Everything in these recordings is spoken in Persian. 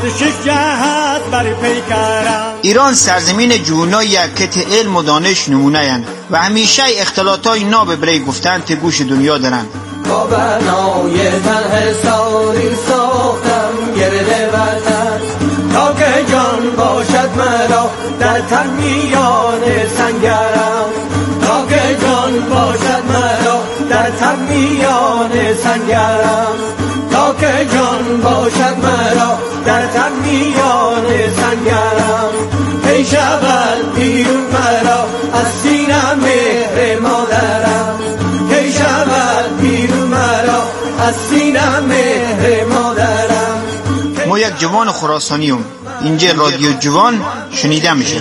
ایران سرزمین جوانایی که ته علم و دانش نمونه‌اند و همیشه اختلاطای ناب برای گفتن ته گوش دنیا دارند. با بنای تن حساری ساختم گرد وطن تا که جان باشد مرا در تن میان سنگرم، تا که جان باشد مرا در تن میان سنگرم، تا که جان باشد مرا در تن میان سنگرم. ای شود بیرون مرا از سینه مهر مادرم، ای شود بیرون مرا از سینه مهر مادرم. ما یک جوان خراسانیم، اینجا رادیو جوان شنیده میشه.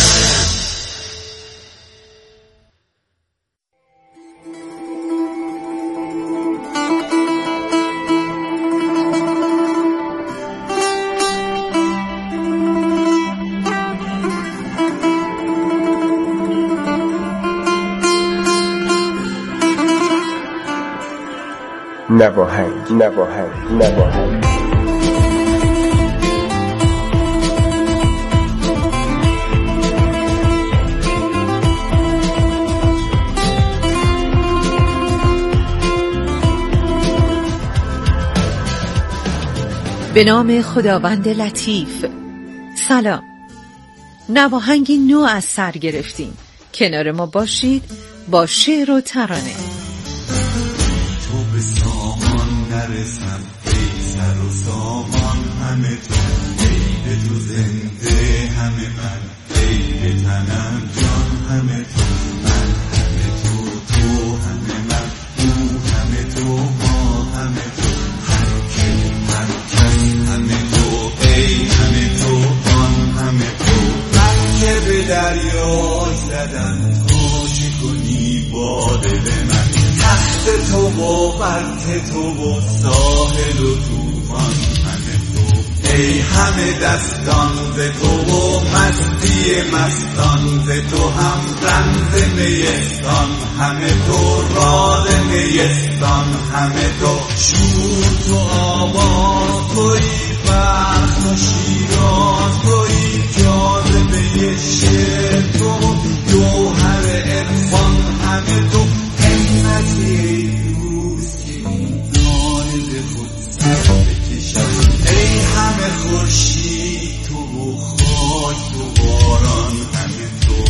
نواهنگ. به نام خداوند لطیف. سلام. نواهنگی نو از سر گرفتیم. کنار ما باشید با شعر و ترانه. تو به سامان نرسم ای سر و سامان همه تو، ای به تو زنده همه من، ای به تنم جان همه تو، من همه تو همه من، او همه تو ما همه تو، هر کس همه تو، ای همه تو آن همه تو. من که به دریای زدم تو چه کنی با دل من، تخت تو و برک تو و ساحل و توفان همه تو، ای همه دستان ز تو و مستی مستان ز تو، هم رمز نیستان همه تو، راد نیستان همه تو، شور تو آبان توی بخت و شیران توی، جاذبه شعر تو جوهر عرفان همه تو، همتی دوست که این دانه خود سر بکشد، ای همه خورشید تو و خاک تو باران همه تو.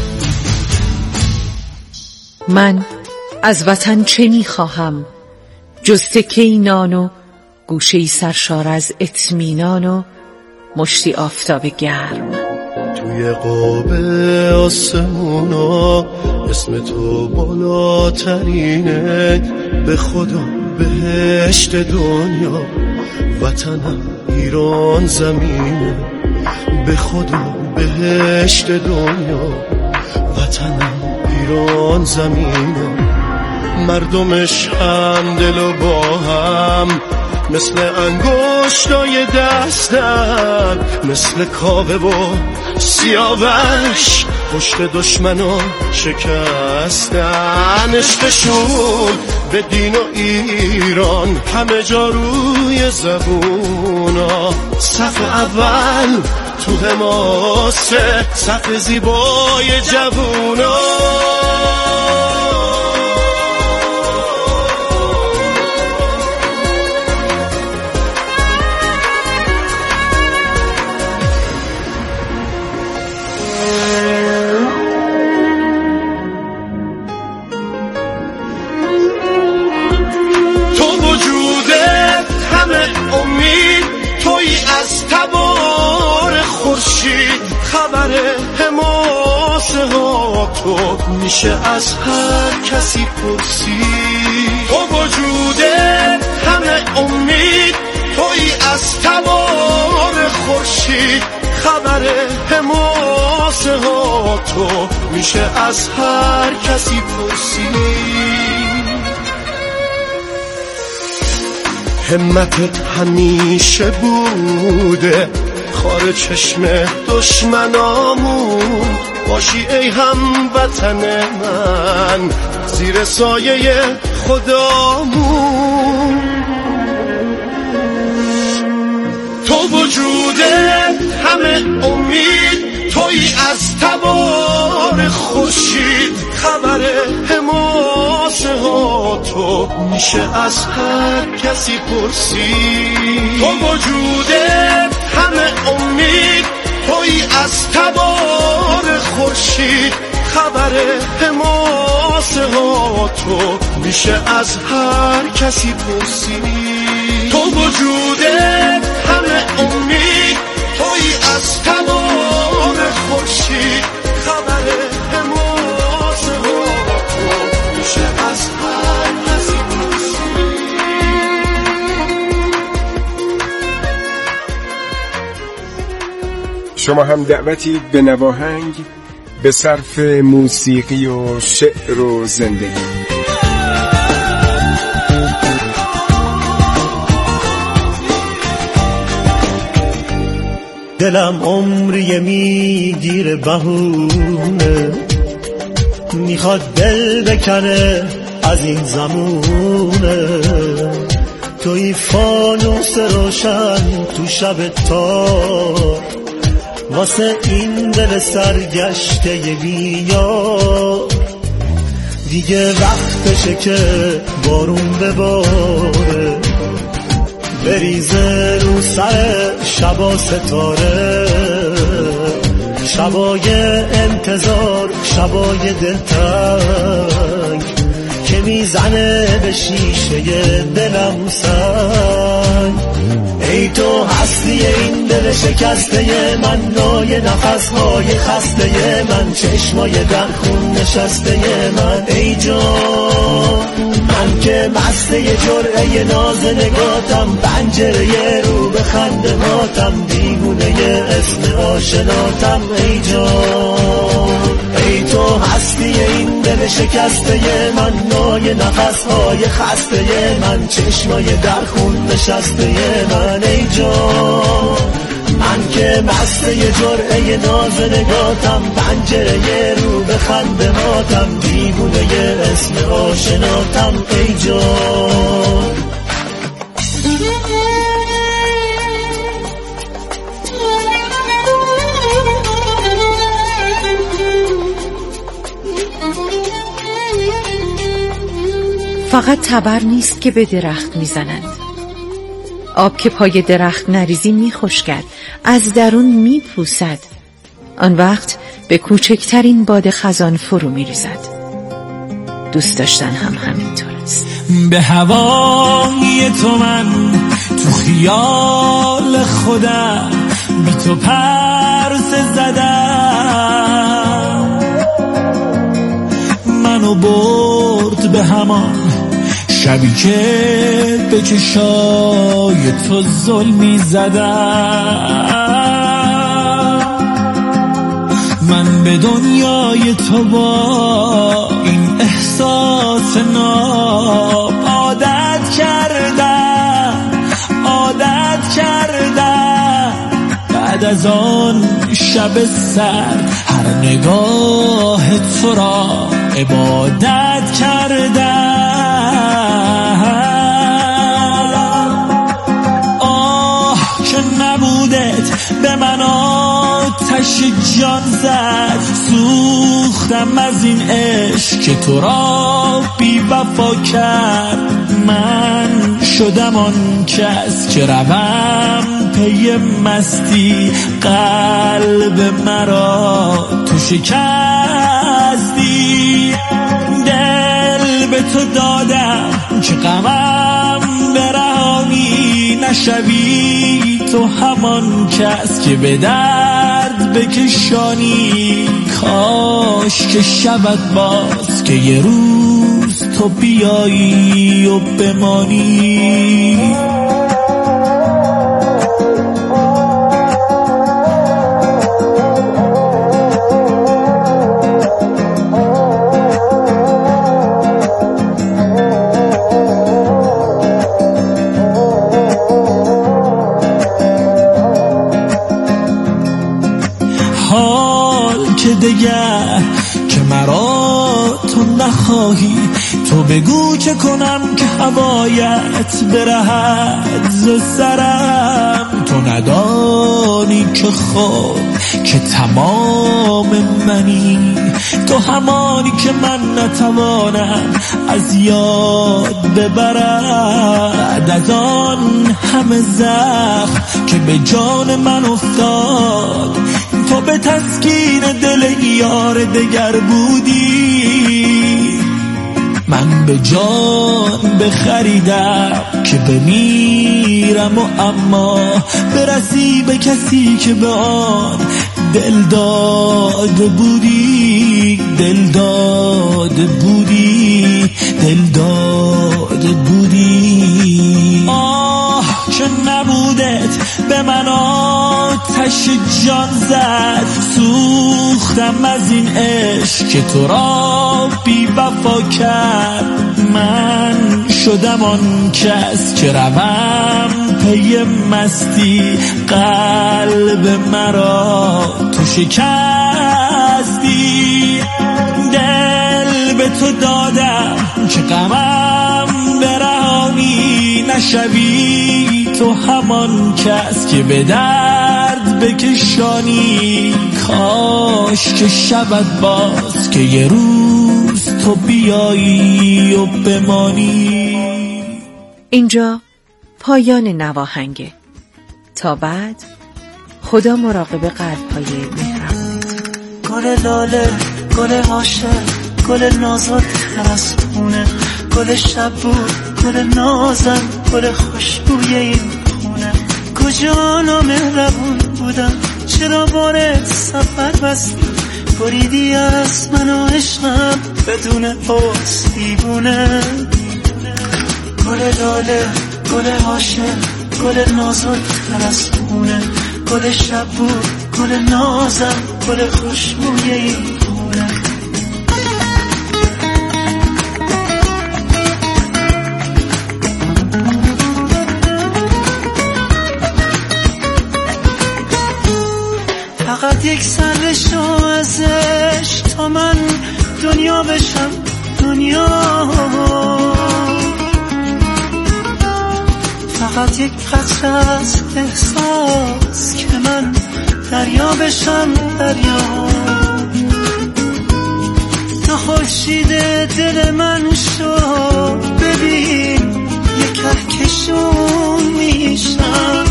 من از وطن چه میخواهم جز تکه‌ای نان و گوشه‌ای سرشار از اطمینان و مشتی آفتاب گرم. توی قاب آسمونا اسم تو بالاترینه، به خدا بهشت دنیا وطنم ایران زمینه، به خدا بهشت دنیا وطنم ایران زمینه. مردمش هم دل و با هم مثل انگشتای دستم، مثل کاوه و سیاوش پشت دشمنا شکستن. عشقشون به دین و ایران همه جا روی زبونا، صف اول تو حماسه صف زیبای جوونا. خبر حماسه ها تو میشه از هر کسی پرسید، با وجود همه امید توی از تبار خورشید. خبر حماسه ها تو میشه از هر کسی پرسید. همتت همیشه بوده خار چشم دشمنامون، باشی ای هموطن من زیر سایه خدامون. تو وجود همه امید تویی از تبار خورشید. خبر حماسه ها تو میشه از هر کسی پرسید. تو وجودت همه امید تویی از تبار خورشید. خبر حماسه ها تو میشه از هر کسی پرسید. تو وجودت همه امید تویی از تبار خورشید. خبر حماسه ها تو میشه از هر کسی پرسید. شما هم دعوتی به نواهنگ به صرف موسیقی و شعر و زندگی. دلم عمری میگیره بهونه، میخواد دل بکنه از این زمونه. توی فانوس روشن تو شب تار، واسه این دل سرگشته بیار. دیگه وقتشه که بارون بباره، بریزه رو سر شبا ستاره. شبای انتظار، شبای دلتنگ که میزنه به شیشه دلم سنگ. ای تو هستی این دل شکسته من، نای نفسهای خسته من، چشمای در خون نشسته من. ای جان من که مسته جرعه ناز نگاتم، پنجره رو به خندهاتم، دیوونه اسم آشناتم. ای جان ای تو هستی این دل شکسته من، نای نفسهای خسته من، چشمای در خون نشسته من. ای جان من که مسته جرعه ناز نگاتم، پنجره رو به خندهاتم، دیوونه اسم آشناتم. ای جان فقط تبر نیست که به درخت میزنند. آب که پای درخت نریزی میخشکد، از درون میپوسد. آن وقت به کوچکترین باد خزان فرو میریزد. دوست داشتن هم همینطور است. به هوای تو من تو خیال خودم، بی تو پرس زدم. منو برد به همان شبی که به چشای تو ظلمی زدم. من به دنیای تو با این احساس ناب عادت کردم. بعد از آن شب سر هر نگاه تو را عبادت کردم. به من آتش جان زد، سوختم از این عشق که تو را بی وفا کرد. من شدم آن کس که روم پی مستی، قلب مرا تو شکستی. دل به تو دادم که غمم برهانی، نشوی تو همان کس که به درد بکشانی. کاش که شود باز که یه روز تو بیایی و بمانی. دگر که مرا تو نخواهی، تو بگو چه کنم که هوایت برهد ز سرم. تو ندانی زمانی که خب که تمام منی، تو همانی که من نتوانم از یاد ببرد، از آن همه زخم که به جان من افتاد، تو به تسکین دل یار دگر بودی. من به جان بخریدم که بمیرم و اما برسی به کسی که به آن دل داده بودی، دل داده بودی، دل داده بودی. آه که نبودت به من آتش جان زد، سوختم از این عشق که تو را بی وفا کرد. من شدم آن کس که روم پی مستی، قلب مرا تو شکستی. دل به تو دادم که غمم برهانی، نشوی تو همان کس که به درد بکشانی. کاش که شود باز که یه روز تو بیایی و بمانی. اینجا پایان نواهنگه. تا بعد، خدا مراقب قلب‌های مهربان. گل لاله، گل عاشق، گل نازک ترسونه، گل شب بود، گل نازم، گل خوشبوی این خونه. کجا نامهربون بودم، چرا بار سفر بستی، بریدی از من و عشقم بدون حس دیوونه. گل لاله، گل عاشق، گل نازک ترسونه، گل شب بود، گل نازم، گل خوشبوی این خونه. فقط یک سر شو ازش تا من دنیا بشم، دنیا. فقط یک قطره از احساس که من دریا بشم، دریا. تو خورشید دل من شو، ببین یک کهکشون میشم.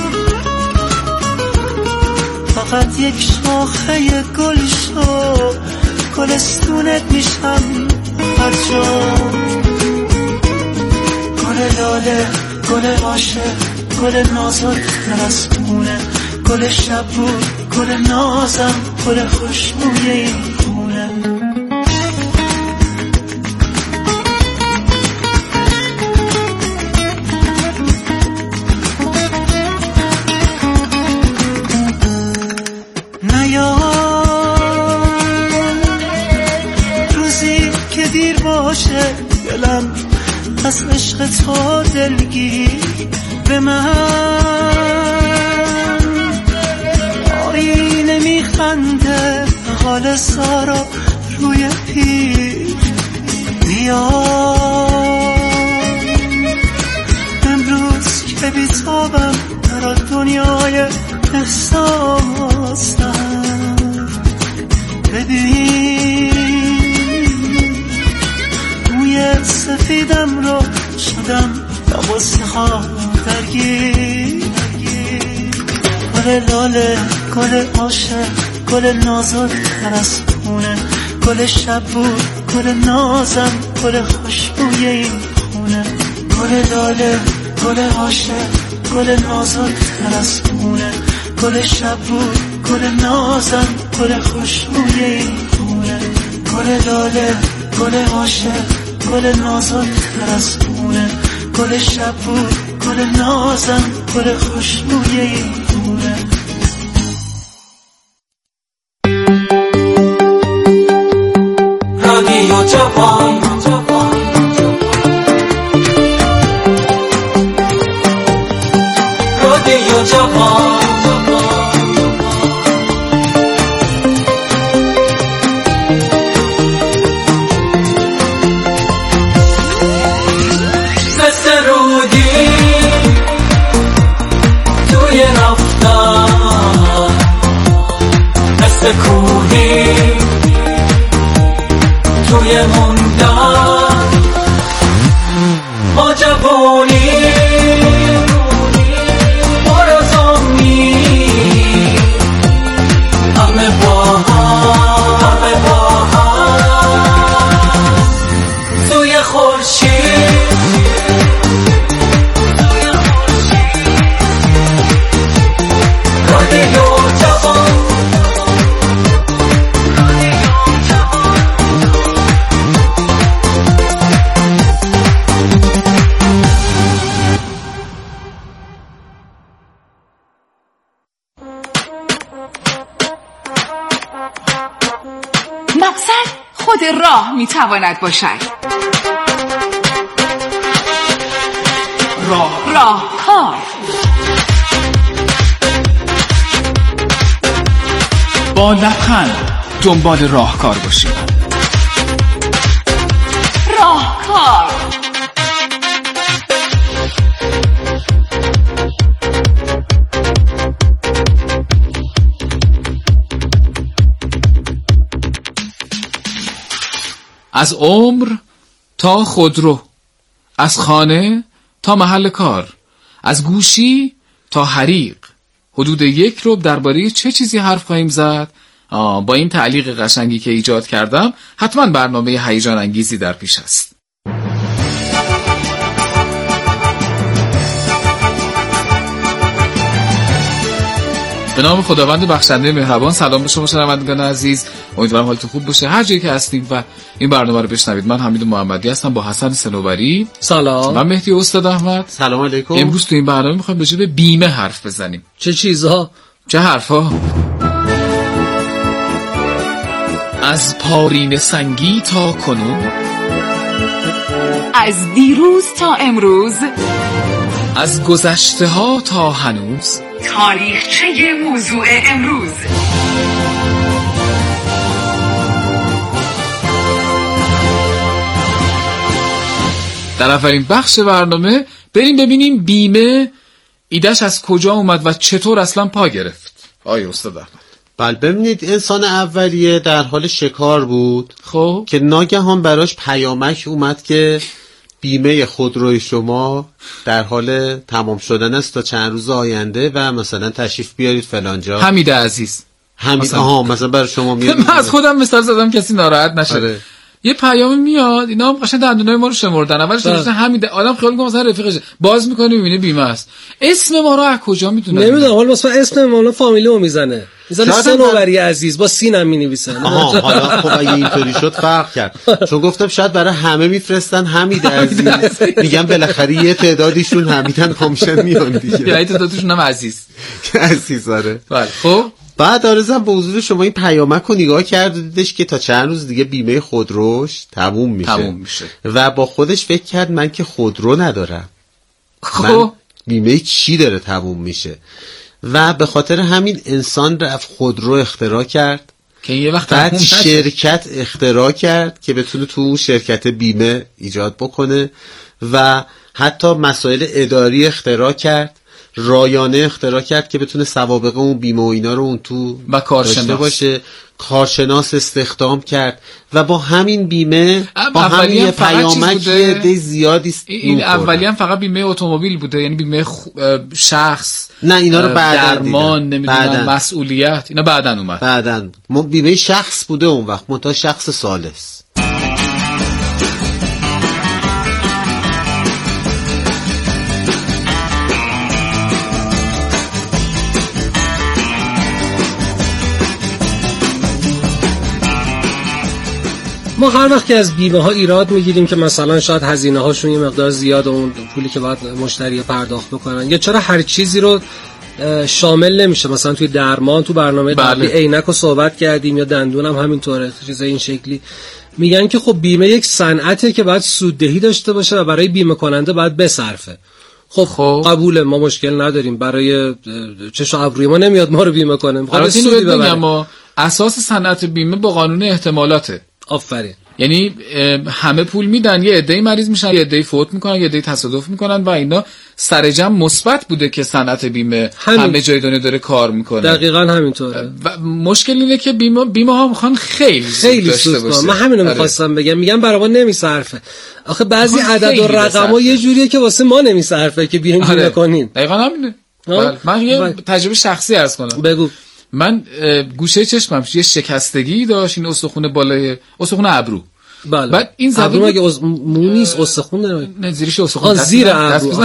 فقط یک شاخه گل شو، گلستونت میشم هر جا. گل لاله، گل عاشق، گل نازک ترسونه، گل شب بود، گل نازم، گل خوشبوی این خونه. روزی که دیر باشه دلم از عشق تو دلگیر، به من آینه میخنده حال سارا روی پیر. بیا امروز که بیتابم در دنیای احساسم، ببین موی سفیدم رو شدم با غصه ها درگیر. گل لاله، گل عاشق، گل نازک ترسونه، گل شب بود، گل نازم، گل خوشبوی این خونه. گل لاله، گل عاشق، گل نازک ترسونه، گل شب بود، گل نازم، گل خوشبوی این خونه. گل لاله، گل عاشق، گل نازک ترسونه، گل شب بود، گل نازم، گل خوشبوی این خونه. رادیو جوان، رادیو جوان. مثل رودی توی رفتن مثل کوهی توی موندن ما جوانی مرزامی همه با هم توی خورشید رادیو جوان مقصد خود راه میتواند باشد. راهکار با لبخند دنبال راهکار باشید. راهکار از عمر تا خودرو، از خانه تا محل کار، از گوشی تا حریق. حدود 1 ربع درباره چه چیزی حرف خواهیم زد؟ با این تعلیق قشنگی که ایجاد کردم حتما برنامه هیجان انگیزی در پیش است. به نام خداوند بخشنده مهربان. سلام به شما شنوندگان عزیز، امیدوارم حالتون خوب باشه هر جایی که هستید و این برنامه رو بشنوید. من حمید محمدی هستم با حسن صنوبری. سلام. من مهدی استاد احمد. سلام علیکم. امروز تو این برنامه میخوایم راجع به بیمه حرف بزنیم. چه چیزها؟ چه حرفا؟ از پارین سنگی تا کنون، از دیروز تا امروز، از گذشته ها تا هنوز، تاریخچه موضوع امروز. در اولین بخش برنامه بریم ببینیم بیمه ایدهش از کجا اومد و چطور اصلا پا گرفت. آقای استاد احمد. بله، ببینید انسان اولیه در حال شکار بود، خب که ناگهان براش پیامک اومد که بیمه خودروی شما در حال تمام شدن است تا چند روز آینده و مثلا تشریف بیارید فلانجا. حمید عزیز. مثلا برای شما میاد. من از خودم مثال زدم کسی ناراحت نشه. آره. یه پیام میاد، اینا هم قشنگ دندونای ما رو شمردن. اولش مثلا حمید، آدم خیال میکنه مثلا رفیقشه، باز میکنه میبینه بیمه است. اسم ما رو از کجا میدونه؟ نمیدونم، حالا مثلا اسم ما فامیلیمو میزنه صنوبری عزیز با سینم مینویسن. حالا خب اگه اینطوری شد فرق کرد، چون گفتم شاید برای همه میفرستن حمید عزیز، میگم بالاخره یه تعدادیشون حمیدن کامشن میان دیگه، یه تعدادشون هم عزیز. عزیزاره. بله خب بعد آرزم به حضور شما این پیامک رو نگاه کرد و دیدش که تا چند روز دیگه بیمه خودروش تموم میشه و با خودش فکر کرد من که خودرو ندارم، من بیمه چی داره تموم میشه؟ و به خاطر همین انسان رفت خودرو اختراع کرد که یه وقت بعد شرکت اختراع کرد که بتونه تو اون شرکت بیمه ایجاد بکنه و حتی مسائل اداری اختراع کرد، رایانه اختراع کرد که بتونه سوابق اون بیمه و اینا رو اون تو و کارشناس باشه. کارشناس استخدام کرد و با همین بیمه با همین پیامک ده زیادی این اولی هم فقط بیمه اتومبیل بوده، یعنی بیمه شخص، نه اینا رو درمان، نمیدونم مسئولیت، اینا بعدن اومد. بعدن بیمه شخص بوده اون وقت، منتها شخص ثالث. ما هر وقت که از بیمه ها ایراد میگیریم که مثلا شاید هزینه هاشون یه مقدار زیاد، اون پولی که باید مشتری پرداخت بکنن، یا چرا هر چیزی رو شامل نمیشه. مثلا توی درمان تو برنامه قبلی عینک رو صحبت کردیم، یا دندونم همینطوره، چیزای این شکلی. میگن که خب بیمه یک صنعته که باید سوددهی داشته باشه و برای بیمه کننده باید بصرفه. خب قبوله، ما مشکل نداریم، برای چشم ابروی ما نمیاد ما رو بیمه کنه. البته اینو بگم اساس صنعت بیمه با قانون احتمالاته. آفرین. یعنی همه پول میدن، یه عده‌ای مریض میشن، یه عده‌ای فوت میکنن، یه عده‌ای تصادف میکنن و اینا سر جمع مثبت بوده که صنعت بیمه همه جای دنیا داره کار میکنه. دقیقاً همینطوره. و مشکل اینه که بیمه ها میخوان خیلی داشته باشه. من همینو میخواستم بگم، میگم برای ما نمیصرفه. آخه بعضی عدد و رقم‌ها یه جوریه که واسه ما نمیصرفه که بیایم بیمه کنیم. دقیقاً همینه. من یه تجربه شخصی عرض کنم. بگو. من گوشه چشمم یه شکستگی داشت، این استخوان بالای استخوان ابرو. بله. بعد این زده بود مگه مو نیست استخوان داره؟ نه زیرش استخوان زیر ابرو.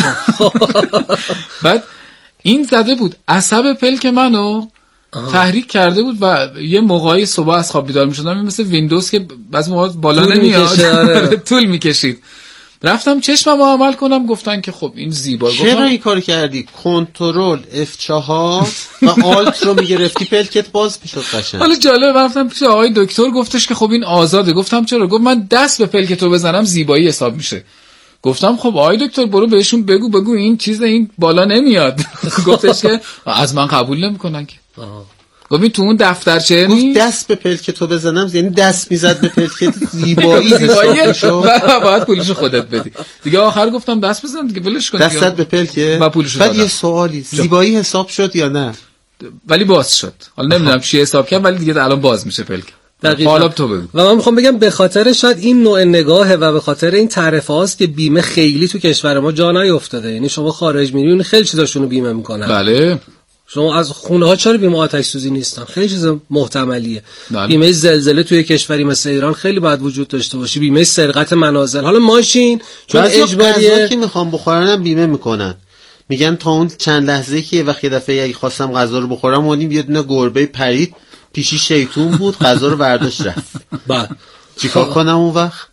بعد این زده بود عصب پلک منو تحریک کرده بود و یه موقعی صبح از خواب بیدار میشدم مثل ویندوز که بعضی موقع بالا نمیاد طول میکشید. رفتم چشمم رو عمل کنم، گفتن که خب این زیبا. چرا این کار کردی؟ کنترل F4 و آلت رو میگرفتی پلکت باز میشد قشنگ. حالا جالب، رفتم پیش آقای دکتر، گفتش که خب این آزاده. گفتم چرا؟ گفت من دست به پلکت رو بزنم زیبایی حساب میشه. گفتم خب آقای دکتر برو بهشون بگو این چیز این بالا نمیاد. گفتش که از من قبول نمیکنن که. گفت تو اون دفترچه گفت دست به پلک تو بزنم، یعنی دست میزد به پلکت زیبایی حساب باید پولشو خودت بدی دیگه. آخر گفتم دست بزن دیگه، ولش کن دستت به پلکه و پولشو دادم. بعد یه سوالی، زیبایی حساب شد یا نه؟ ولی باز شد. حالا نمیدونم چی حساب کرد ولی دیگه الان باز میشه پلک. حالا تو بگو. و من میخوام بگم به خاطر شاید این نوع نگاهه و به خاطر این تعرفه هاست که بیمه خیلی تو کشور ما جا نیافتاده. یعنی شما خارج میرین خیلی چیزاشونو بیمه میکنن. بله. شما از خونه ها چرا بیمه آتش سوزی نیستن؟ خیلی چیز محتملیه. بیمه زلزله توی کشوری مثل ایران خیلی باید وجود داشته باشه. بیمه سرقت منازل. حالا ماشین چون اجباریه که میخوام بخورنم بیمه میکنن. میگن تا اون چند لحظه که وقت یه دفعه اگه خواستم غذا رو بخورم اونیم یه دونه گربه پرید پیشی شیطون بود، غذا رو برداشت رفت. بعد چیکار کنم اون وقت؟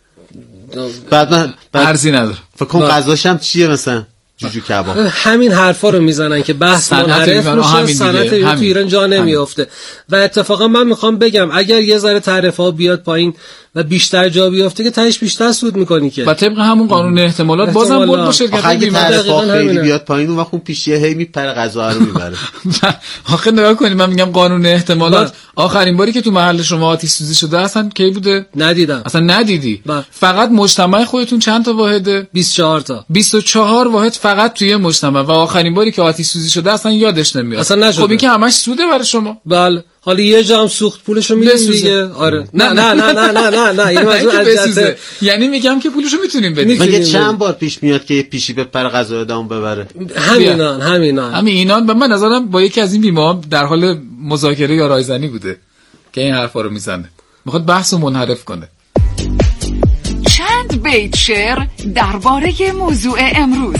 بعد ارزی نداره. فکر کنم غذاشم چیه مثلا جوجو کباب. همین حرفا رو میزنن که بحث منحرف میشه، صنعت تو ایران جا نمیافته. و اتفاقا من میخوام بگم اگر یه ذره تعرفه ها بیاد پایین و بیشتر جا بیافته که تهش بیشتر سود میکنی که. و طبق همون قانون احتمالات بازم برد با شرکت بیمه. تعرفه خیلی بیاد پایین اون وقت اون پیشیه هی میپره غذا رو میبره. آخه نگاه کنید، من میگم قانون احتمالات آخرین باری که تو محل شما آتش سوزی شده اصلا کی بوده؟ ندیدم. اصلا ندیدی؟ فقط مجتمع خودتون چند تا واحده؟ 24 تا. 24 واحد فقط توی مجتمع. و آخرین باری که آتش سوزی شده اصلا یادش نمیاد. اصلا نشده. خب این که همش سوده برای شما. بله. حالا یه جا هم سوخت پولشو میدیم دیگه. آره. نه یعنی منظور اذیت. یعنی میگم که پولشو میتونیم بدیم. مگه چند بار پیش میاد که پیشی به پر غذا ادام ببره؟ همینان. به من نظرم با یکی از این بیمه‌ها در حال مذاکره یا رایزنی بوده که این حرفا رو میزنه، میخواد بحثو منحرف کنه. چند بیت شعر درباره موضوع امروز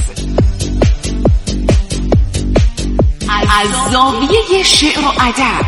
از زاویه شعر و ادب.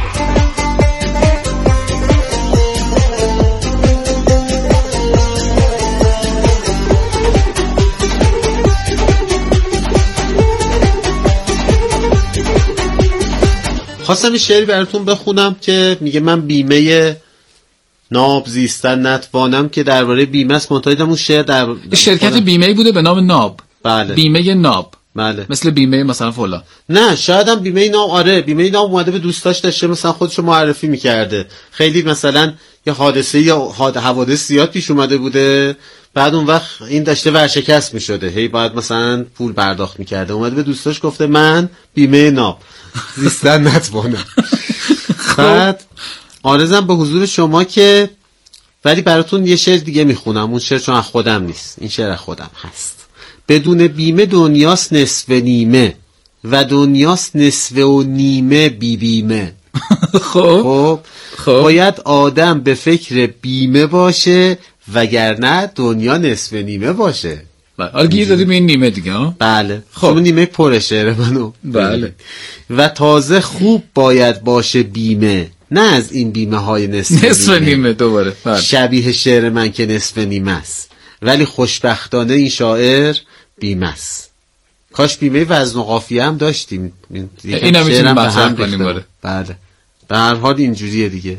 خواستم این شعری براتون بخونم که میگه من بیمه ناب زیستن نتوانم، که درباره بیمه است. منتهیدم اون شعر در شرکت بیمه‌ای بوده به نام ناب. بله. بیمه ناب. بله. مثل بیمه مثلا فلان. نه شاید هم بیمه ناب. آره بیمه ناب اومده به دوستاش داشته مثلا خودشو معرفی میکرده. خیلی مثلا یه حادثه یا حوادث زیاد پیش اومده بوده، بعد اون وقت این داشته ورشکست میشده، هی باید مثلا پول پرداخت میکرده. اومده به دوستاش گفته من بیمه ناب زیستن نتوانم. بعد عارضم به حضور شما که ولی براتون یه شعر دیگه میخونم. اون شعر چون از خودم نیست، این شعر از خودم هست. بدون بیمه دنیاست نصف نیمه و دنیاست نصف و نیمه بی بیمه. خب باید آدم به فکر بیمه باشه وگرنه دنیا نصف نیمه باشه. حالا گیر دادی به این نیمه دیگه ها؟ بله. خب اون نیمه پر شعر منو. بله. و تازه خوب باید باشه بیمه، نه از این بیمه های نصف نیمه. دوباره بله. شبیه شعر من که نصف نیمه است، ولی خوشبختانه این شاعر بیمه است. کاش بیمه وزن و قافیه هم داشتیم. این هم میتونیم مطرح کنیم. بله. به هر حال اینجوریه دیگه.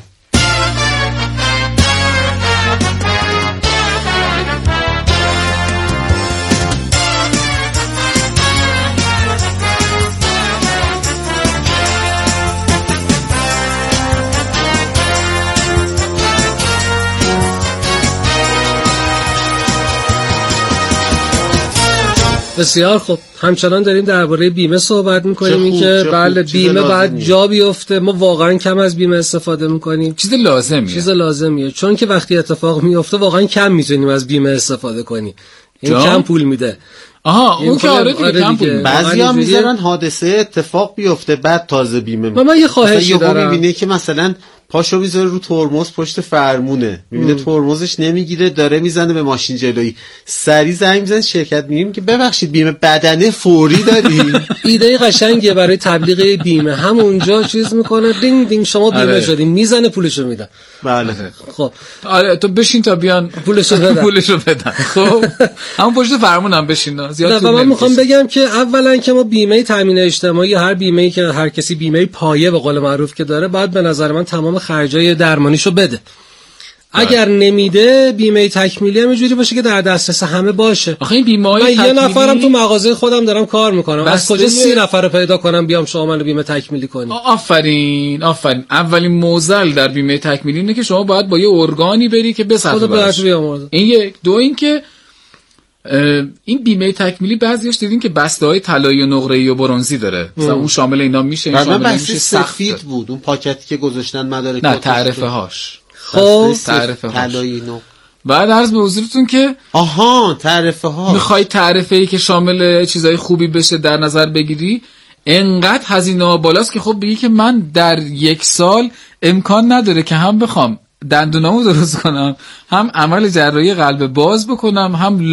بسیار خوب. همچنان داریم درباره بیمه صحبت میکنیم، این که بله بیمه باید جا بیفته. ما واقعا کم از بیمه استفاده میکنیم. چیز لازمیه چون که وقتی اتفاق میفته واقعا کم میتونیم از بیمه استفاده کنیم. این کم پول میده. اون که آره کم پول. بعضیا میذارن حادثه اتفاق بیفته بعد تازه بیمه میکنن. من یه خواهشی دارم. میبینه که مثلا پاشو میذاره رو ترمز پشت فرمونه، میبینه ترمزش نمیگیره، داره میزنه به ماشین جلویی، سری زنگ میزنه شرکت، میگیم که ببخشید بیمه بدنه فوری داری. ایده قشنگیه برای تبلیغ بیمه. همونجا چیز میکنه دینگ دینگ شما بیمه شدین، میزنه پولشو میدن. بله خب آره تو بشین تا بیان پولشو بدن. خب همون پشت فرمونم بشین زیاد. نه من میخوام بگم که اولا که ما بیمه تامین اجتماعی، هر بیمه‌ای که هر کسی بیمه پایه به قول معروف که داره، باید به نظر من تمام خرجای درمانیشو بده. اگر نمیده بیمه تکمیلی هم اینجوری باشه که در دسترس همه باشه. آخه این بیمه‌های تکمیلی، یه نفرم تو مغازه خودم دارم کار میکنم، از کجا 30 نفر رو پیدا کنم بیام شما منو بیمه تکمیلی کنی؟ آفرین. اولین موزل در بیمه تکمیلی اینه که شما باید با یه ارگانی بری که بسازه براش. این یک. دو این که این بیمه تکمیلی بعضیش دیدین که بسته‌های طلایی و نقره‌ای و برنزی داره. مثلا اون شامل اینا میشه، این شامل میشه سفید بود اون پاکتی که گذاشتن مدارک. نه تعرفه هاش. خب تعرفه طلایی نقره. بعد عرض به حضورتون که تعرفه ها میخوای تعرفه‌ای که شامل چیزای خوبی بشه در نظر بگیری، انقدر هزینه بالاست که خب بگی که من در 1 سال امکان نداره که هم بخوام دندونامو درست کنم، هم عمل جراحی قلب باز بکنم، هم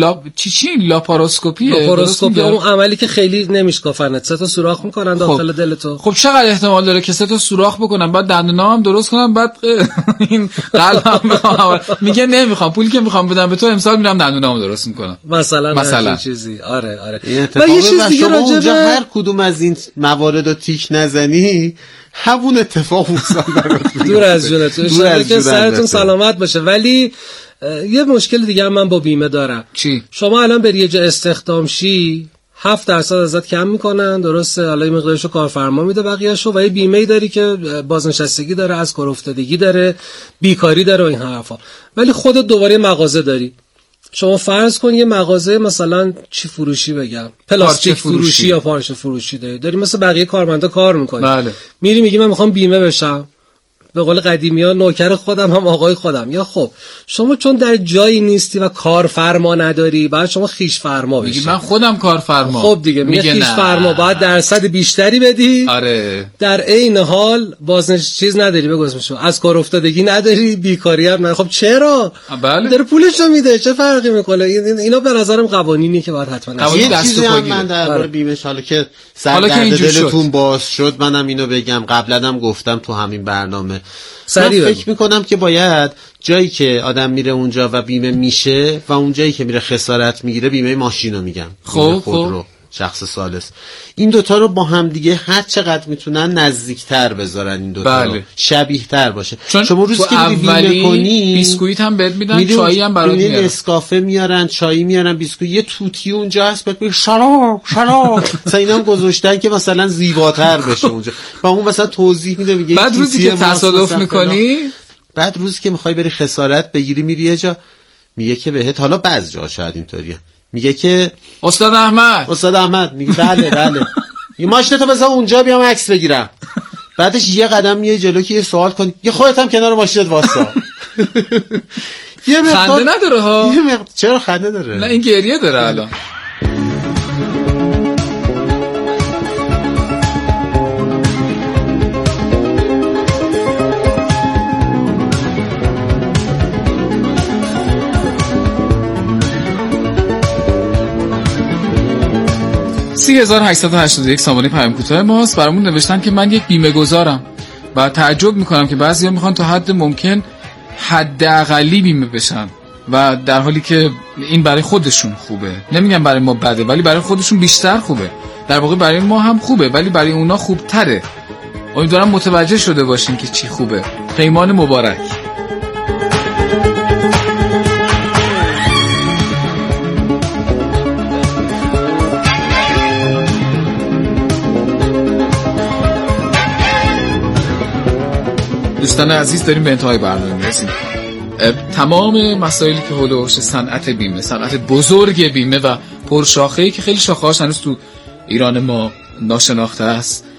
لاپاروسکوپیه. اون عملی که خیلی نمیشکافن، 3 تا سوراخ میکنن داخل دلتو. خب چقدر احتمال داره که 3 تا سوراخ بکنم بعد دندونامو درست کنم بعد این قلبم بخوام میگه نمیخوام، پولی که میخوام بدم به تو امسال میرم دندونامو درست میکنم مثلا چیزی. آره و یه چیز دیگه راجع هر کدوم از این مواردو تیک نزنی همون اتفاق افتاد. دور از جونتون که سرتون سلامت باشه. ولی یه مشکل دیگه هم من با بیمه دارم. چی؟ شما الان بری یه جا استخدام شی 7% ازت کم میکنن، درسته؟ حالا این مقدارشو کارفرما میده بقیه‌شو، و یه بیمه‌ای داری که بازنشستگی داره، از کار افتادگی داره، بیکاری داره و این حرفا. ولی خودت دوباره مغازه داری. شما فرض کن یه مغازه مثلا چی فروشی بگم، پلاستیک فروشی یا پارچه فروشی داری مثل بقیه کارمندا کار میکنی. بله. میری میگی من میخوام بیمه بشم، به قول قدیمی‌ها نوکر خودم هم آقای خودم. یا خب شما چون در جایی نیستی و کارفرما نداری، بعد شما خیش فرما بشی. میگی من خودم کارفرما. خب دیگه میگه خیش فرما باید درصد بیشتری بدی. آره. در عین حال بازنش چیز نداری، بگو اسمشو، از کار افتادگی نداری، بیکاری هم نه. خب چرا؟ بله. داره پولشو میده، چه فرقی میکنه؟ اینا به نظرم قوانینی که باید حتما یه چیزی هم من درباره بیمه حالا که سر درد دلتون باز شد منم اینو بگم، قبلا هم گفتم تو همین برنامه. من فکر میکنم که باید جایی که آدم میره اونجا و بیمه میشه و اون جایی که میره خسارت میگیره بیمه ماشینو میگم، خودرو، شخص ثالث، این دوتا رو با هم دیگه هر چقدر میتونن نزدیکتر بذارن، این دوتا رو شبیه تر باشه. شما روز که بیمه کنی بیسکویت هم بهت میدن، چایی هم برات میارن، نسکافه میارن، چایی میارن، بیسکویت، یه توتی اونجا هست بهت میگه شراب مثلا اینا هم گذاشتن که مثلا زیباتر بشه اونجا، و اون مثلا توضیح میده، میگه بعد روزی که تصادف میکنی، بعد روزی که میخوای بری خسارت بگیری میری یه جا، میگه که بهت، حالا بعضی جا شاید اینطوریه، میگه که استاد احمد میگه بله یه ماشینتو بذار اونجا بیام عکس بگیرم. بعدش یه قدم میای جلو که یه سوال کنی، یه خودت هم کنار ماشینت واسا. خنده نداره ها. چرا خنده داره؟ نه این گریه داره الان. 3881 سامانه پیام کوتاه ماست. برامون نوشتن که من یک بیمه گذارم و تعجب میکنم که بعضیا میخوان تا حد ممکن حداقلی بیمه بشن و در حالی که این برای خودشون خوبه. نمیگم برای ما بده، ولی برای خودشون بیشتر خوبه. در واقع برای ما هم خوبه ولی برای اونا خوبتره. امیدوارم متوجه شده باشین که چی خوبه. پیمان مبارک. دوستان عزیز، داریم به انتهای برنامه میرسیم. تمام مسائلی که حول صنعت بیمه، صنعت بزرگ بیمه و پرشاخه‌ای که خیلی شاخه‌هاش هنوز تو ایران ما ناشناخته است